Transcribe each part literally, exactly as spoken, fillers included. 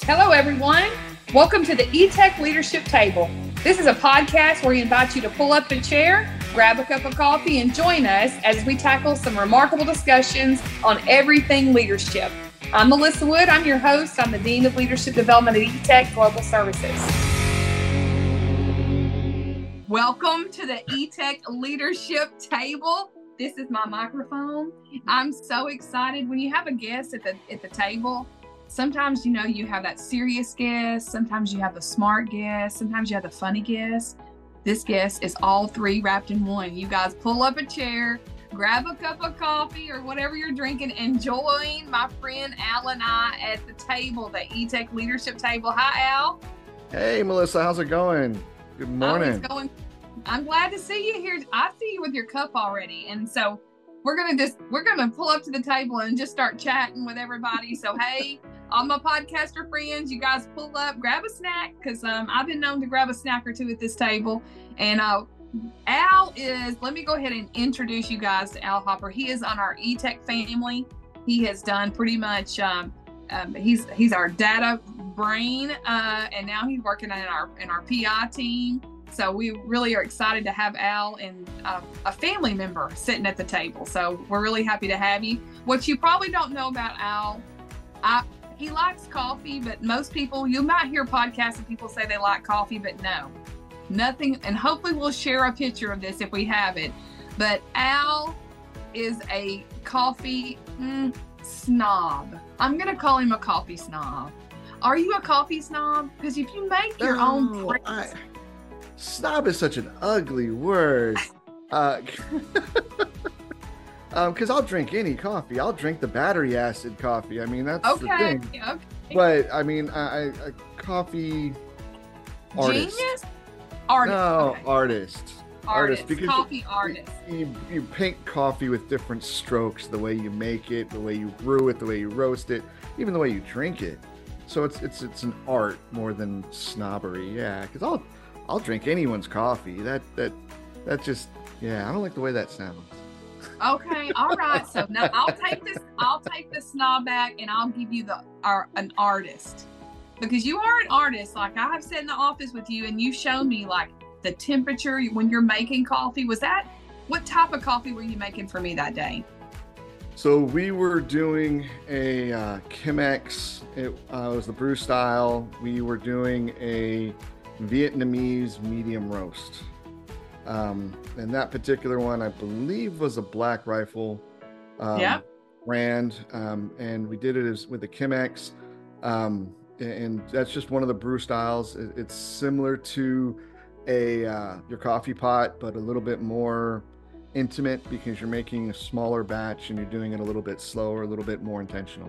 Hello, everyone. Welcome to the E-Tech Leadership Table. This is a podcast where we invite you to pull up a chair, grab a cup of coffee, and join us as we tackle some remarkable discussions on everything leadership. I'm Melissa Wood. I'm your host. I'm the Dean of Leadership Development at E-Tech Global Services. Welcome to the E-Tech Leadership Table. This is my microphone. I'm so excited. When you have a guest at the at the table, sometimes, you know, you have that serious guest. Sometimes you have the smart guest. Sometimes you have the funny guest. This guest is all three wrapped in one. You guys pull up a chair, grab a cup of coffee or whatever you're drinking, and join my friend Al and I at the table, the E-Tech Leadership Table. Hi, Al. Hey, Melissa. How's it going? Good morning. Oh, it's going. I'm glad to see you here. I see you with your cup already. And so we're going to just, we're going to pull up to the table and just start chatting with everybody. So, hey, all my podcaster friends, you guys pull up, grab a snack, because um, I've been known to grab a snack or two at this table. And uh, Al is, let me go ahead and introduce you guys to Al Hopper. He is on our E-Tech family. He has done pretty much, um, um, he's he's our data brain, uh, and now he's working in our in our P I team. So we really are excited to have Al and uh, a family member sitting at the table. So we're really happy to have you. What you probably don't know about Al, I, he likes coffee, but most people, you might hear podcasts and people say they like coffee, but no, nothing. And hopefully we'll share a picture of this if we have it. But Al is a coffee mm, snob. I'm going to call him a coffee snob. Are you a coffee snob? Because if you make your no, own drinks, I... Snob is such an ugly word. Uh, um, because I'll drink any coffee. I'll drink the battery acid coffee. I mean, that's okay, the thing. Okay. But I mean, I, I coffee artist. Genius? Artist. No, okay. artist. Artist. Artist. Because coffee you, artist. You, you paint coffee with different strokes, the way you make it, the way you brew it, the way you roast it, even the way you drink it. So it's it's it's an art more than snobbery. Yeah, because I'll I'll drink anyone's coffee. That that that just yeah. I don't like the way that sounds. Okay, all right. So now I'll take this. I'll take the snob back, and I'll give you the our an artist, because you are an artist. Like I have sat in the office with you, and you showed me like the temperature when you're making coffee. Was that what type of coffee were you making for me that day? So we were doing a uh, Chemex. It uh, was the brew style. We were doing a Vietnamese medium roast. Um, and that particular one, I believe, was a Black Rifle um, yeah. brand. Um, and we did it as with the Chemex. Um, and that's just one of the brew styles. It, it's similar to a uh, your coffee pot, but a little bit more intimate because you're making a smaller batch and you're doing it a little bit slower, a little bit more intentional.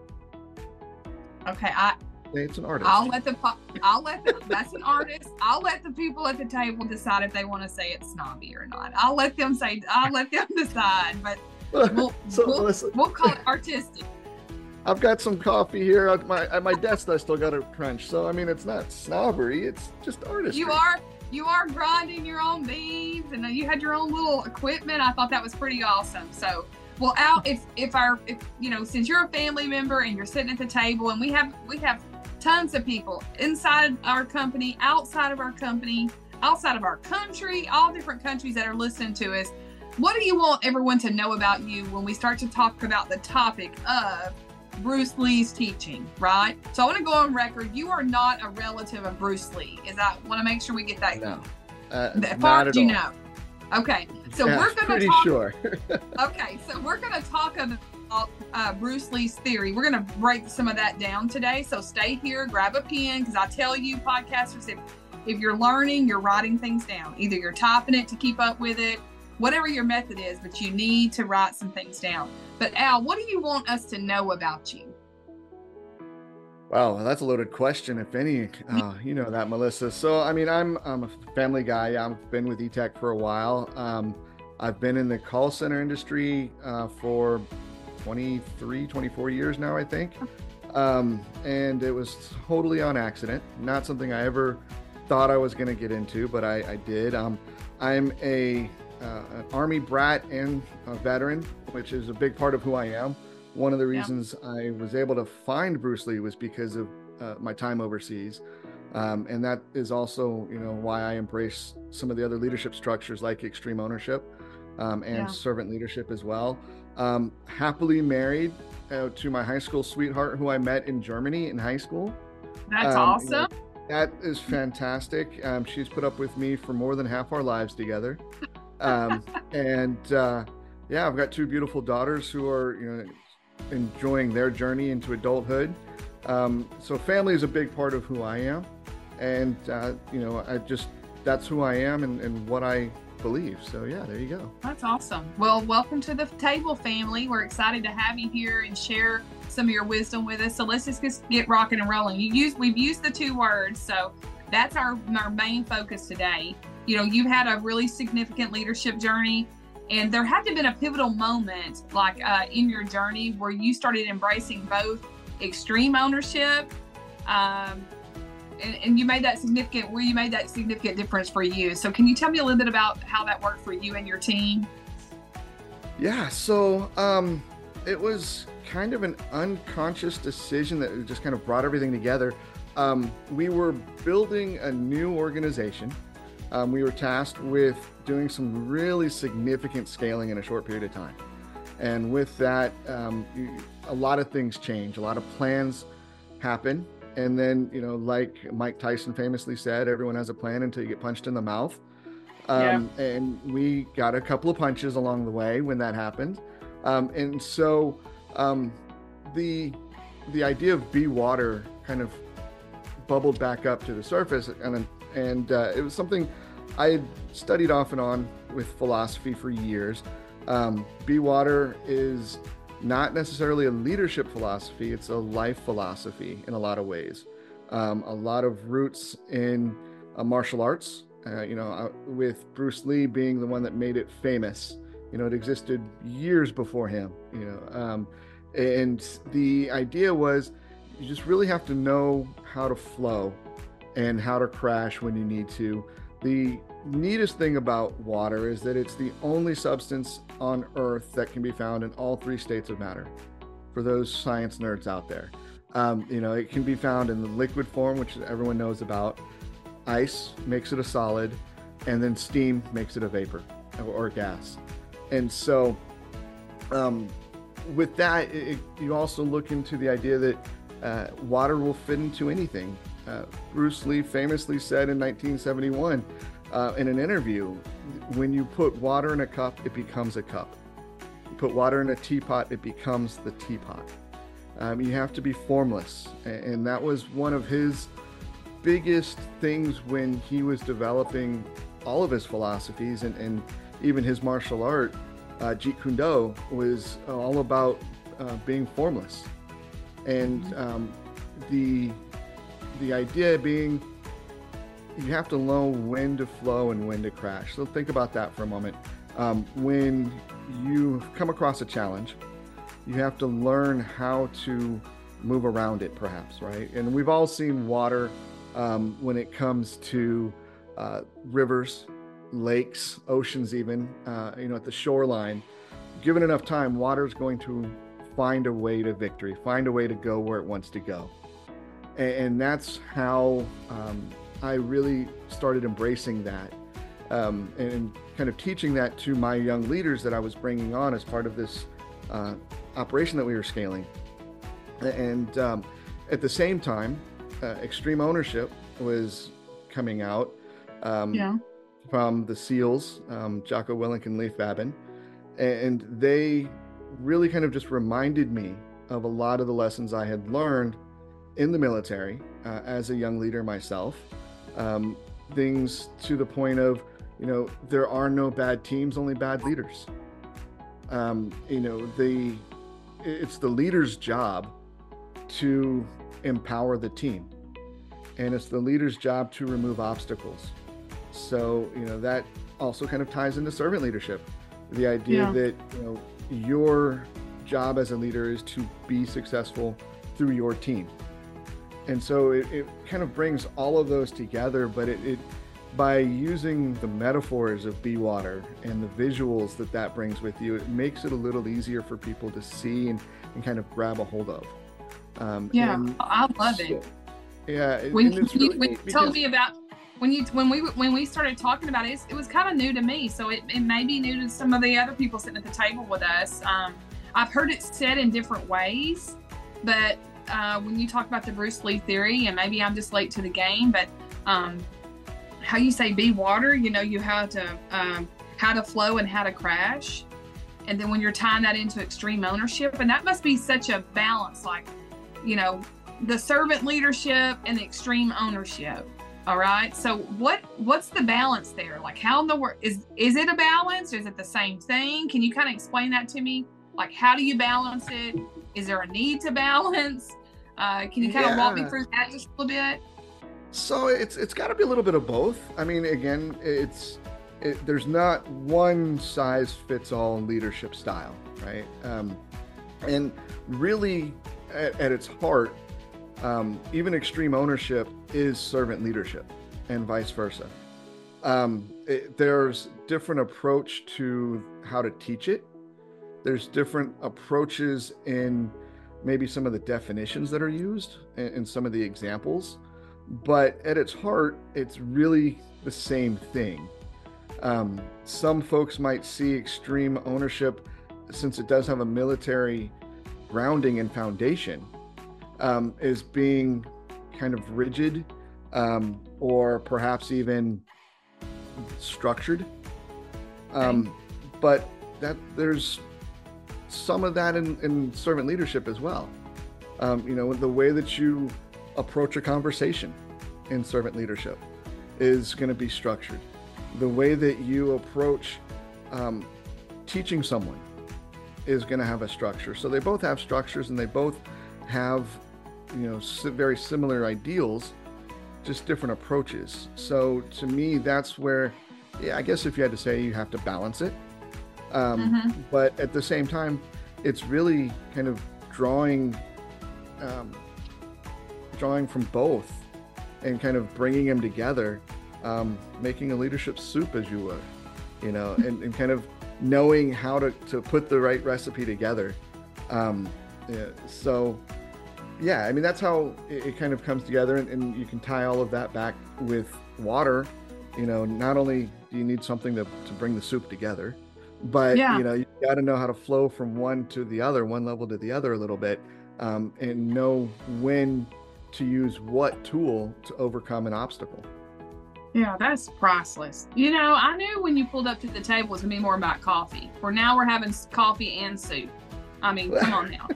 Okay, I It's an artist. I'll let the I'll let the, that's an artist. I'll let the people at the table decide if they want to say it's snobby or not. I'll let them say. I'll let them decide. But we'll so, we'll, listen, we'll call it artistic. I've got some coffee here at my at my desk. I still got to crunch. So I mean, it's not snobbery. It's just artistry. You are you are grinding your own beans, and you had your own little equipment. I thought that was pretty awesome. So. Well, Al, if if our if you know, since you're a family member and you're sitting at the table, and we have we have tons of people inside our company, outside of our company, outside of our country, all different countries that are listening to us. What do you want everyone to know about you when we start to talk about the topic of Bruce Lee's teaching, right? So I want to go on record. You are not a relative of Bruce Lee. Is that? I want to make sure we get that. No, uh, that not at you all. know. Okay, so yeah, we're going to pretty talk. sure. Okay, so we're going to talk about uh, Bruce Lee's theory. We're going to break some of that down today. So stay here, grab a pen, because I tell you, podcasters, if if you're learning, you're writing things down. Either you're typing it to keep up with it, whatever your method is, but you need to write some things down. But Al, what do you want us to know about you? Wow, that's a loaded question, if any. Uh, you know that, Melissa. So, I mean, I'm, I'm a family guy. I've been with E-Tech for a while. Um, I've been in the call center industry uh, for twenty-three, twenty-four years now, I think. Um, and it was totally on accident. Not something I ever thought I was going to get into, but I, I did. Um, I'm a uh, an Army brat and a veteran, which is a big part of who I am. One of the reasons yeah. I was able to find Bruce Lee was because of uh, my time overseas. Um, and that is also, you know, why I embrace some of the other leadership structures like extreme ownership um, and Yeah. servant leadership as well. Um, happily married uh, to my high school sweetheart who I met in Germany in high school. That's Um, awesome. you know, that is fantastic. Um, she's put up with me for more than half our lives together. Um, and uh, yeah, I've got two beautiful daughters who are, you know, enjoying their journey into adulthood. Um, so family is a big part of who I am. And, uh, you know, I just, that's who I am and, and what I believe. So yeah, there you go. That's awesome. Well, welcome to the table, family. We're excited to have you here and share some of your wisdom with us. So let's just get rocking and rolling. You use, we've used the two words. So that's our, our main focus today. You know, you've had a really significant leadership journey, and there had to have been a pivotal moment like uh, in your journey where you started embracing both extreme ownership, um, And, and you made that significant, where you made that significant difference for you. So can you tell me a little bit about how that worked for you and your team? Yeah, so um, it was kind of an unconscious decision that just kind of brought everything together. Um, we were building a new organization. Um, we were tasked with doing some really significant scaling in a short period of time. And with that, um, you, a lot of things change, a lot of plans happen. And then, you know, like Mike Tyson famously said, everyone has a plan until you get punched in the mouth. Um, yeah. And we got a couple of punches along the way when that happened. Um, and so um, the the idea of Be Water kind of bubbled back up to the surface. And, and uh, it was something I had studied off and on with philosophy for years. Um, Be Water is not necessarily a leadership philosophy, it's a life philosophy in a lot of ways. Um, a lot of roots in uh, martial arts, uh, you know, uh, with Bruce Lee being the one that made it famous. You know, it existed years before him, you know, um, and the idea was you just really have to know how to flow and how to crash when you need to. The neatest thing about water is that it's the only substance on Earth that can be found in all three states of matter. For those science nerds out there, um, you know, it can be found in the liquid form, which everyone knows about. Ice makes it a solid, and then steam makes it a vapor or, or gas. And so, um, with that, it, you also look into the idea that uh, water will fit into anything. Uh, Bruce Lee famously said in nineteen seventy-one uh, in an interview, when you put water in a cup, it becomes a cup. You put water in a teapot, it becomes the teapot. Um, you have to be formless. And that was one of his biggest things when he was developing all of his philosophies and, and even his martial art. uh, Jeet Kune Do was all about uh, being formless. And um, the the idea being you have to know when to flow and when to crash. So think about that for a moment. Um, when you come across a challenge, you have to learn how to move around it, perhaps, right? And we've all seen water um, when it comes to uh, rivers, lakes, oceans even, uh, you know, at the shoreline. Given enough time, water is going to find a way to victory, find a way to go where it wants to go. And, and that's how um, I really started embracing that um, and kind of teaching that to my young leaders that I was bringing on as part of this uh, operation that we were scaling. And um, at the same time, uh, Extreme Ownership was coming out um, yeah. from the SEALs, um, Jocko Willink and Leif Babin. And they really kind of just reminded me of a lot of the lessons I had learned in the military uh, as a young leader myself. Um, things to the point of, you know, there are no bad teams, only bad leaders. Um, you know, the it's the leader's job to empower the team, and it's the leader's job to remove obstacles. So, you know, that also kind of ties into servant leadership. The idea yeah. that, you know, your job as a leader is to be successful through your team. And so it, it kind of brings all of those together, but it, it by using the metaphors of Be Water and the visuals that that brings with you, it makes it a little easier for people to see and, and kind of grab a hold of. Um, yeah, I love so, it. Yeah, and When, it's you, really when you neat told because me about when you when we when we started talking about it, it was kind of new to me. So it, it may be new to some of the other people sitting at the table with us. Um, I've heard it said in different ways, but uh, when you talk about the Bruce Lee theory, and maybe I'm just late to the game, but um, how you say be water, you know, you have to um, how to flow and how to crash. And then when you're tying that into extreme ownership, and that must be such a balance, like, you know, the servant leadership and the extreme ownership. All right. So what what's the balance there? Like, how in the world is is it a balance? Is it the same thing? Can you kind of explain that to me? Like, how do you balance it? Is there a need to balance? Uh, can you kind of yeah. walk me through that just a little bit? So it's it's got to be a little bit of both. I mean, again, it's it, there's not one size fits all leadership style, right? Um, and really, at, at its heart, um, even extreme ownership is servant leadership, and vice versa. Um, it, there's different approach to how to teach it. There's different approaches in maybe some of the definitions that are used and, and some of the examples. But at its heart, it's really the same thing. Um, some folks might see extreme ownership, since it does have a military grounding and foundation, um, as being kind of rigid, um, or perhaps even structured. Um, okay. But that there's some of that in, in servant leadership as well. Um, you know, the way that you approach a conversation in servant leadership is going to be structured. The way that you approach um, teaching someone is going to have a structure. So they both have structures, and they both have, you know, very similar ideals, just different approaches. So to me, that's where, yeah, I guess if you had to say, you have to balance it. Um, mm-hmm. But at the same time, it's really kind of drawing, um, drawing from both and kind of bringing them together, um, making a leadership soup, as you would, you know, and, and kind of knowing how to, to put the right recipe together. Um, yeah, so, yeah, I mean, that's how it, it kind of comes together, and, and you can tie all of that back with water. You know, not only do you need something to, to bring the soup together, but, yeah. you know, you got to know how to flow from one to the other, one level to the other a little bit, um, and know when to use what tool to overcome an obstacle. Yeah, that's priceless. You know, I knew when you pulled up to the table it was going to be more about coffee. For now, we're having coffee and soup. I mean, come on now.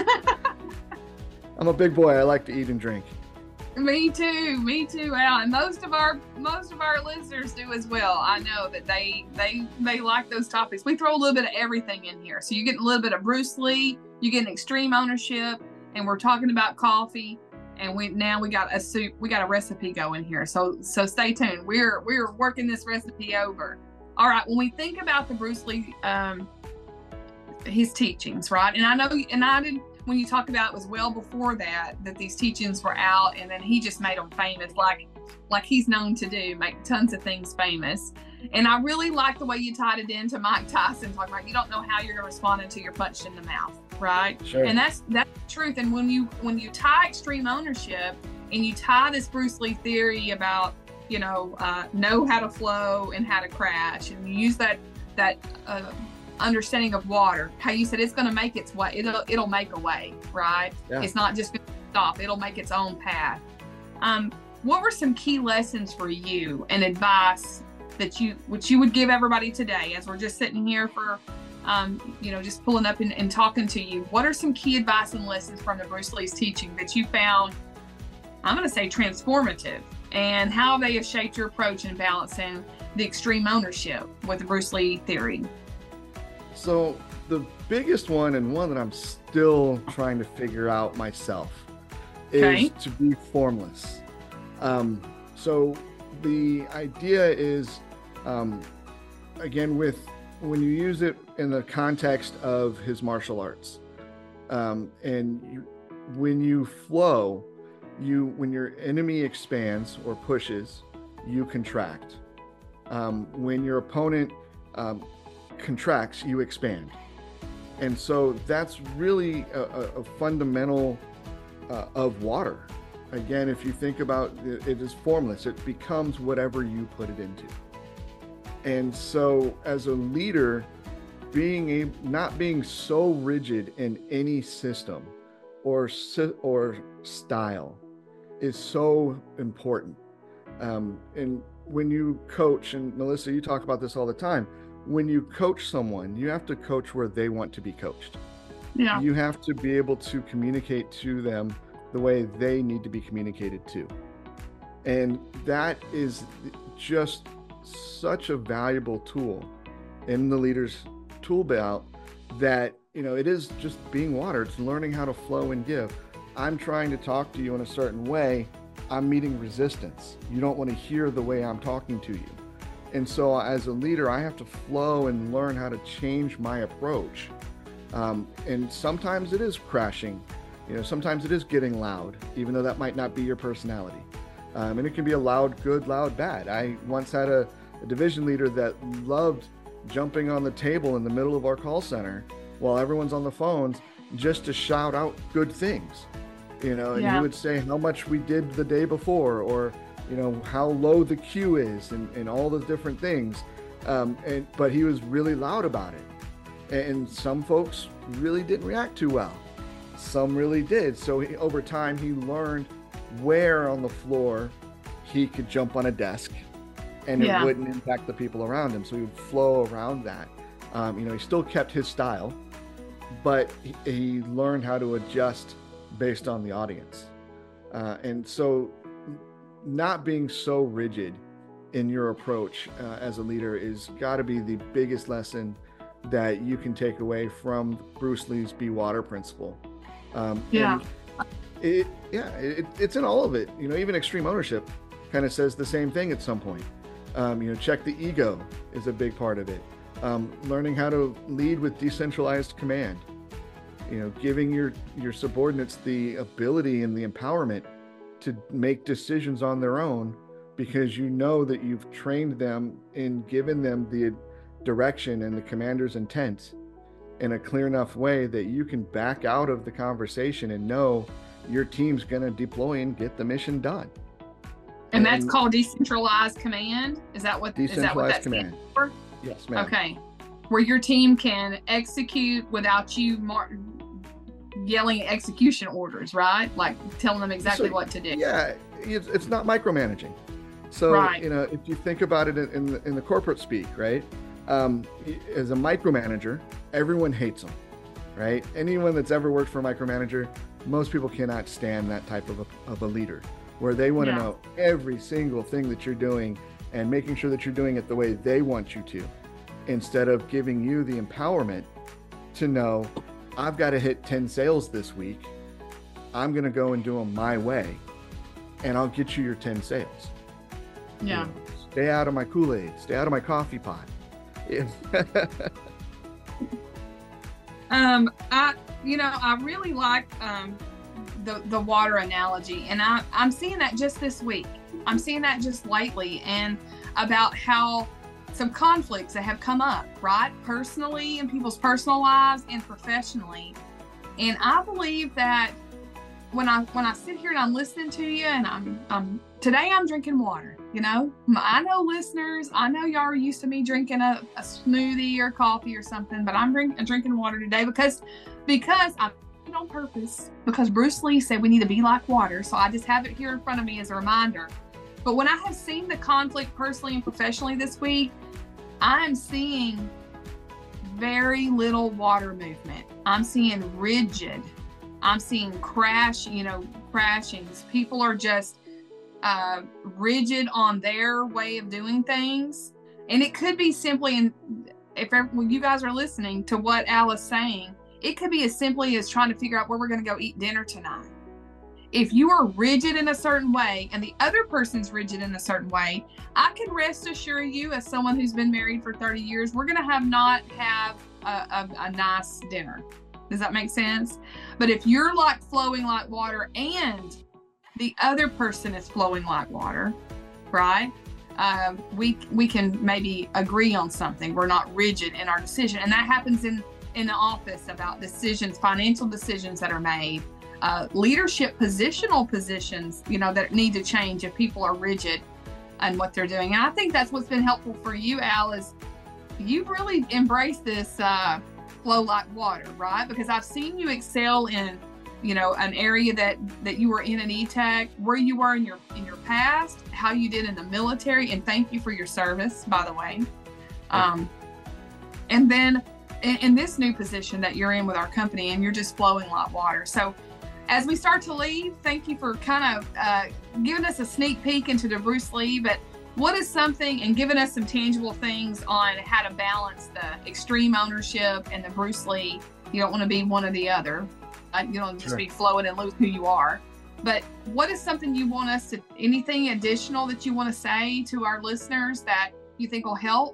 I'm a big boy. I like to eat and drink. Me too. Me too. Well, and most of our most of our listeners do as well. I know that they they they like those topics. We throw a little bit of everything in here. So you get a little bit of Bruce Lee, you get an extreme ownership, and we're talking about coffee. And we now we got a soup, we got a recipe going here. So so stay tuned. We're we're working this recipe over. All right. When we think about the Bruce Lee, um, his teachings, right? And I know, and I did when you talk about it was well before that that these teachings were out, and then he just made them famous, like like he's known to do, make tons of things famous. And I really like the way you tied it into Mike Tyson, talking about you don't know how you're going to respond until you're punched in the mouth, right? Sure. And that's that's the truth. And when you when you tie extreme ownership and you tie this Bruce Lee theory about, you know, uh, know how to flow and how to crash, and you use that that uh, understanding of water, how you said it's going to make its way, it'll it'll make a way, right? Yeah. It's not just going to stop; it'll make its own path. Um, what were some key lessons for you and advice that you, which you would give everybody today, as we're just sitting here for, um, you know, just pulling up and, and talking to you? What are some key advice and lessons from the Bruce Lee's teaching that you found, I'm going to say, transformative, and how they have shaped your approach in balancing the extreme ownership with the Bruce Lee theory? So the biggest one, and one that I'm still trying to figure out myself, is okay. to be formless. Um, so the idea is, um, again, with when you use it in the context of his martial arts, um, and you, when you flow, you when your enemy expands or pushes, you contract. Um, when your opponent um, contracts, you expand. And so that's really a, a fundamental uh, of water. again, if you think about it, it is formless. It becomes whatever you put it into. And so as a leader, being a, not being so rigid in any system or or style is so important. Um, and when you coach, and Melissa, you talk about this all the time, when you coach someone, you have to coach where they want to be coached. Yeah. You have to be able to communicate to them the way they need to be communicated to. And that is just such a valuable tool in the leader's tool belt that, you know, it is just being water. It's learning how to flow and give. I'm trying to talk to you in a certain way. I'm meeting resistance. You don't want to hear the way I'm talking to you. And so as a leader, I have to flow and learn how to change my approach. Um, and sometimes it is crashing. You know, sometimes it is getting loud, even though that might not be your personality. Um, and it can be a loud, good, loud, bad. I once had a, a division leader that loved jumping on the table in the middle of our call center while everyone's on the phones just to shout out good things. You know, and yeah. he would say how much we did the day before, or, you know, how low the queue is, and, and all the different things. Um, and but he was really loud about it. And some folks really didn't react too well. Some really did. So he, over time, he learned where on the floor he could jump on a desk and yeah. it wouldn't impact the people around him. So he would flow around that. Um, you know, he still kept his style, but he, he learned how to adjust based on the audience. Uh, and so not being so rigid in your approach uh, as a leader is got to be the biggest lesson that you can take away from Bruce Lee's Be Water principle. Um, yeah. It, yeah, it, it's in all of it. You know, even Extreme Ownership kind of says the same thing at some point. Um, you know, check the ego is a big part of it. Um, learning how to lead with decentralized command. You know, giving your, your subordinates the ability and the empowerment to make decisions on their own, because you know that you've trained them and given them the direction and the commander's intent in a clear enough way that you can back out of the conversation and know your team's going to deploy and get the mission done. And, and that's called decentralized command? Is that what, decentralized is that what that command. stands for? Yes, ma'am. Okay. Where your team can execute without you mar- yelling execution orders, right? Like telling them exactly so, what to do. Yeah, it's, it's not micromanaging. So, right. you know, if you think about it in, in, the, in the corporate speak, right? Um, as a micromanager, everyone hates them, right? Anyone that's ever worked for a micromanager, most people cannot stand that type of a, of a leader, where they want to yeah. know every single thing that you're doing and making sure that you're doing it the way they want you to, instead of giving you the empowerment to know, I've got to hit ten sales this week. I'm going to go and do them my way, and I'll get you your ten sales. Yeah. You know, stay out of my Kool-Aid, stay out of my coffee pot. Yeah. um, I, you know, I really like um, the the water analogy, and I I'm seeing that just this week. I'm seeing that just lately, and about how some conflicts that have come up, right, personally in people's personal lives and professionally. And I believe that when I when I sit here and I'm listening to you, and I'm I'm today I'm drinking water. You know, I know listeners, I know y'all are used to me drinking a, a smoothie or coffee or something, but I'm drink, drinking water today because because I did it on purpose, because Bruce Lee said we need to be like water. So I just have it here in front of me as a reminder. But when I have seen the conflict personally and professionally this week, I am seeing very little water movement. I'm seeing rigid. I'm seeing crash, you know, crashings. People are just uh, rigid on their way of doing things. And it could be simply, in, if when you guys are listening to what Al is saying, it could be as simply as trying to figure out where we're going to go eat dinner tonight. If you are rigid in a certain way and the other person's rigid in a certain way, I can rest assure you, as someone who's been married for thirty years, we're going to have not have a, a, a nice dinner. Does that make sense? But if you're like flowing like water and the other person is flowing like water, right? Um, we we can maybe agree on something. We're not rigid in our decision. And that happens in, in the office about decisions, financial decisions that are made. uh, leadership positional positions, you know, that need to change if people are rigid in what they're doing. And I think that's what's been helpful for you, Al, is you've really embraced this uh, flow like water, right? Because I've seen you excel in, you know, an area that that you were in an E TEC, where you were in your in your past, how you did in the military, and thank you for your service, by the way. Um, and then in, in this new position that you're in with our company, and you're just flowing like water. So as we start to leave, thank you for kind of uh, giving us a sneak peek into the Bruce Lee, but what is something, and giving us some tangible things on how to balance the extreme ownership and the Bruce Lee. You don't want to be one or the other. Uh, you don't just Sure. be flowing and lose who you are. But what is something you want us to, anything additional that you want to say to our listeners that you think will help?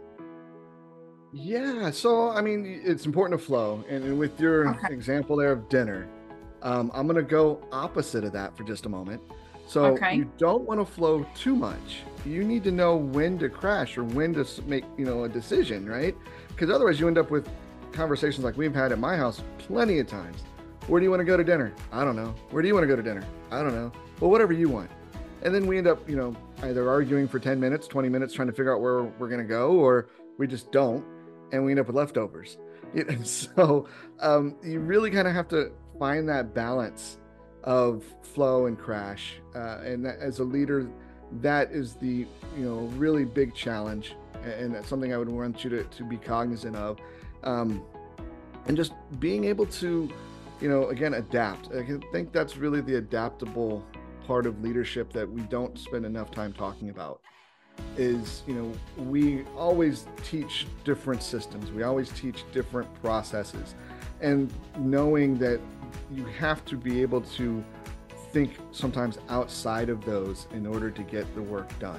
Yeah, so I mean, it's important to flow. And, and with your Okay. example there of dinner, um, I'm going to go opposite of that for just a moment. So Okay. you don't want to flow too much. You need to know when to crash or when to s- make, you know, a decision, right? Because otherwise you end up with conversations like we've had at my house plenty of times. Where do you want to go to dinner? I don't know. Where do you want to go to dinner? I don't know. Well, whatever you want. And then we end up, you know, either arguing for ten minutes, twenty minutes, trying to figure out where we're going to go, or we just don't. And we end up with leftovers. You know, so um, you really kind of have to find that balance of flow and crash. Uh, and that, as a leader, that is the, you know, really big challenge. And that's something I would want you to, to be cognizant of. Um, and just being able to, you know, again, adapt. I think that's really the adaptable part of leadership that we don't spend enough time talking about. Is, you know, we always teach different systems. We always teach different processes. And knowing that you have to be able to think sometimes outside of those in order to get the work done.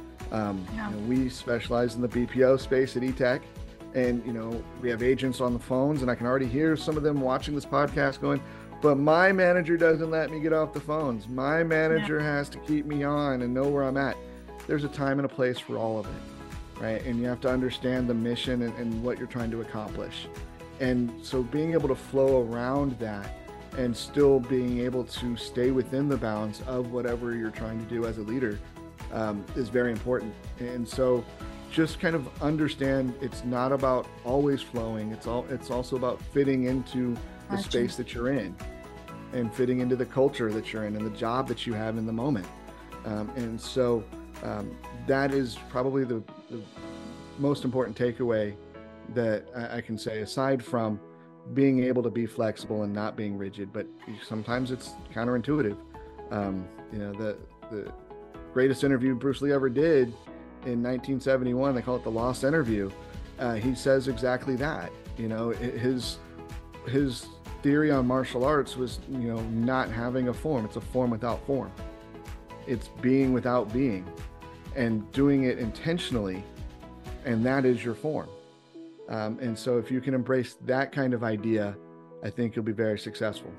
Um, Yeah. you know, we specialize in the B P O space at E TEC. And, you know, we have agents on the phones, and I can already hear some of them watching this podcast going, but my manager doesn't let me get off the phones. My manager yeah. has to keep me on and know where I'm at. There's a time and a place for all of it, right? And you have to understand the mission and, and what you're trying to accomplish. And so being able to flow around that and still being able to stay within the bounds of whatever you're trying to do as a leader um, is very important. And so just kind of understand it's not about always flowing. It's all, it's also about fitting into the Gotcha. space that you're in and fitting into the culture that you're in and the job that you have in the moment. Um, and so um, that is probably the, the most important takeaway that I, I can say, aside from being able to be flexible and not being rigid, but sometimes it's counterintuitive. Um, you know, the, the greatest interview Bruce Lee ever did in nineteen seventy-one, they call it the Lost Interview. Uh, he says exactly that. You know, his his theory on martial arts was, you know, not having a form. It's a form without form. It's being without being, and doing it intentionally, and that is your form. Um, and so if you can embrace that kind of idea, I think you'll be very successful.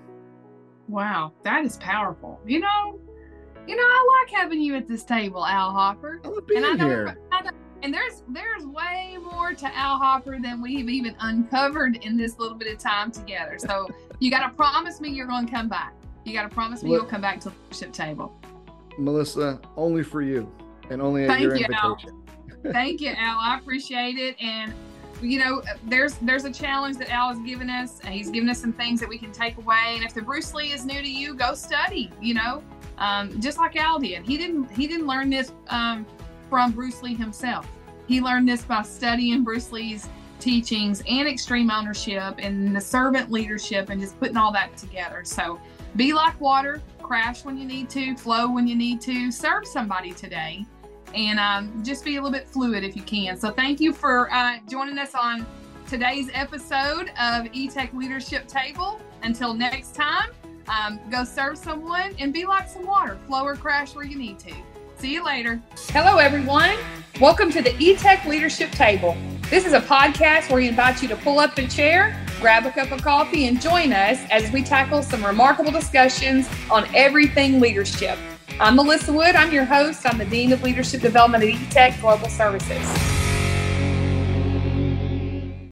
Wow, that is powerful. You know, you know, I like having you at this table, Al Hopper. I love being and I know, here. I know, and there's there's way more to Al Hopper than we've even uncovered in this little bit of time together. So you got to promise me you're going to come back. You got to promise me Look, you'll come back to the leadership table. Melissa, only for you, and only at Thank your you, invitation. Al. Thank you, Al. I appreciate it. And you know, there's there's a challenge that Al has given us, and he's given us some things that we can take away. And if the Bruce Lee is new to you, go study. You know, um, just like Al did. He didn't he didn't learn this um, from Bruce Lee himself. He learned this by studying Bruce Lee's teachings and extreme ownership and the servant leadership and just putting all that together. So be like water, crash when you need to, flow when you need to, serve somebody today. And um, just be a little bit fluid if you can. So thank you for uh, joining us on today's episode of E TEC Leadership Table. Until next time, um, go serve someone and be like some water. Flow or crash where you need to. See you later. Hello, everyone. Welcome to the E TEC Leadership Table. This is a podcast where we invite you to pull up a chair, grab a cup of coffee, and join us as we tackle some remarkable discussions on everything leadership. I'm Melissa Wood. I'm your host. I'm the Dean of Leadership Development at E TEC Global Services.